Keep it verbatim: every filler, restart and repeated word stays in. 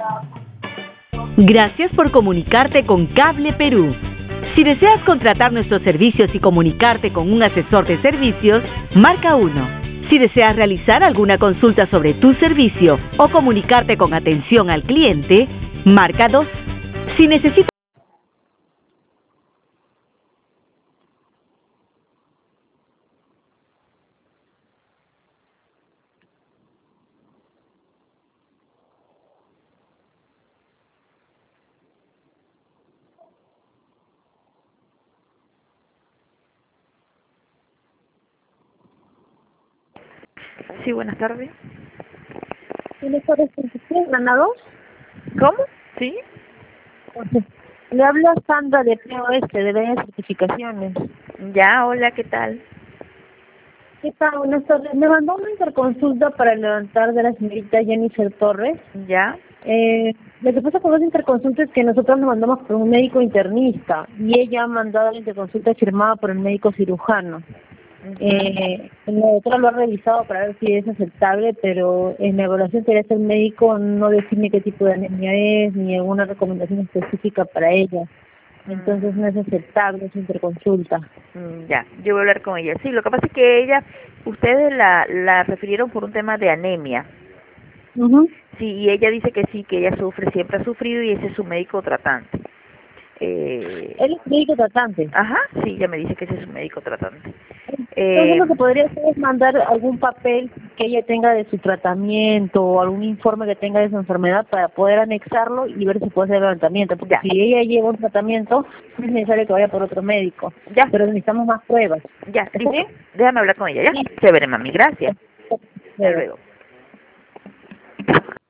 Gracias por comunicarte con Cable Perú. Si deseas contratar nuestros servicios y comunicarte con un asesor de servicios, marca uno. Si deseas realizar alguna consulta sobre tu servicio o comunicarte con atención al cliente, marca dos. Si necesitas Sí, buenas tardes. Buenas tardes, ¿sí, ganado? ¿Cómo? ¿Sí? Le habla Sandra de P O S, de varias certificaciones. Ya, hola, ¿qué tal? ¿Qué tal? Buenas tardes. Me mandó una interconsulta para levantar de la señorita Jennifer Torres. Ya. Eh, lo que pasa con las interconsultas es que nosotros nos mandamos por un médico internista y ella ha mandado la interconsulta firmada por el médico cirujano. Eh, la doctora lo ha revisado para ver si es aceptable, pero en la evaluación que le hace el médico no define qué tipo de anemia es ni alguna recomendación específica para ella. Entonces no es aceptable esa interconsulta. Mm, Ya, yo voy a hablar con ella. Sí, lo que pasa es que ella, ustedes la, la refirieron por un tema de anemia. Uh-huh. Sí, y ella dice que sí, que ella sufre, siempre ha sufrido y ese es su médico tratante. Eh, Él es médico tratante. ajá, sí, ella me dice que ese es su médico tratante. Entonces Eh, lo que podría hacer es mandar algún papel que ella tenga de su tratamiento o algún informe que tenga de su enfermedad para poder anexarlo y ver si puede hacer el levantamiento. Porque ya, si ella lleva un tratamiento, no es necesario que vaya por otro médico. ya, Pero necesitamos más pruebas. ya, ¿Está listo. bien? Déjame hablar con ella, ¿ya? Sí. Chévere, mami, gracias. Hasta Luego. luego.